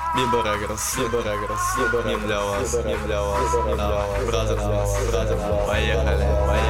Биберегрос, не для вас, не для вас, бразер, поехали.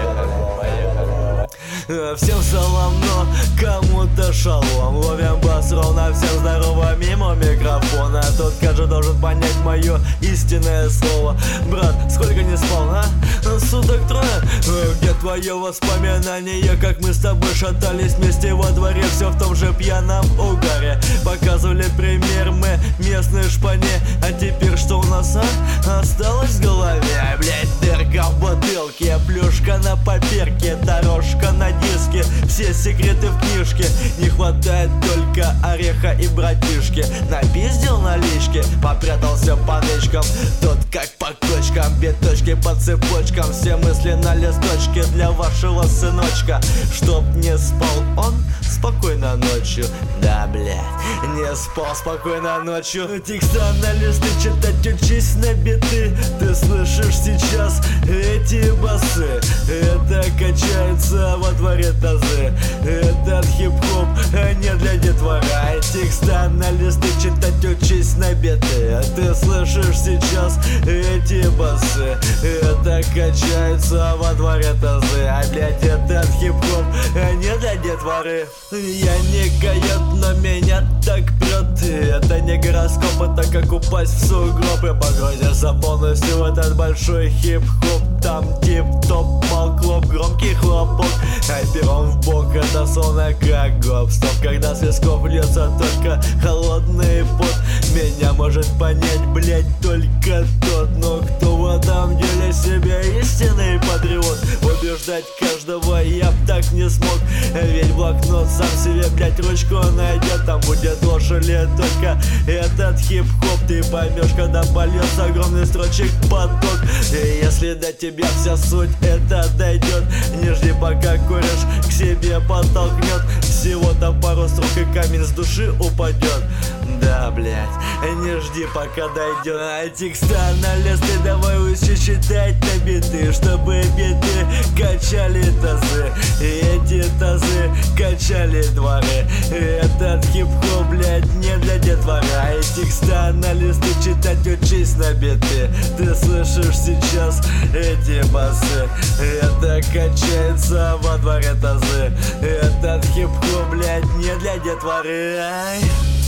Всем салам, но кому-то шалом. Ловим бас ровно, всем здорово, мимо микрофона. Тот, кажется, должен понять мое истинное слово. Брат, сколько не спал, а? Суток трое. Где твое воспоминание, как мы с тобой шатались вместе во дворе, все в том же пьяном угаре. Показывали пример мы местной шпане. А теперь что у нас, а? Осталось в голове? Блять, дырка в бутылке, плюшка на паперке, дорожка на диске, все секреты в книжке. Не хватает только ореха и братишки. Напиздил налички, попрятался по нычкам. Тот как по кочкам, биточки по цепочкам. Все мысли на листочке для вашего сыночка. Чтоб не спал он спокойно ночью. Да, блядь, не спал спокойно ночью. Текста на листы читать учись на биты. Ты слышишь сейчас эти басы? Это качается во дворе тазы. Этот хип-хоп не для детвора. Текста на листы читать учись на биты. Ты слышишь сейчас эти басы? Это качается во дворе тазы. А блять, этот хип-хоп не для детворы. Я не койот, но меня так прет. Это не гороскоп, это как упасть в сугроб. И погрузиться полностью в этот большой хип-хоп. Там тип-топ, мал-клоп, громкий хлопок. А пером в бок это словно как гоп-стоп. Когда с висков льется только холодный пот. Меня может понять, блять, только тот. Но кто в этом деле себя истинный патриот? Убеждать каждого я б так не смог. Ведь блокнот сам себе, блять, ручку найдет. Там будет ложь или только этот хип-хоп. Ты поймешь, когда польется огромный строчек поток. И если до тебя вся суть это дойдет, не жди, пока кореш к себе подтолкнет. Всего-то пару строк и камень с души упадет. Да, блять, не жди, пока дойдет. А текста на листы давай учи читать на биты, чтобы биты качали тазы. И эти тазы качали дворы. Этот хип-хоп, блять, не для детвора. И текста на листы читать учись на биты. Ты слышишь сейчас эти басы? Это качается во дворе тазы. Этот хип-хоп, блять, не для детворы.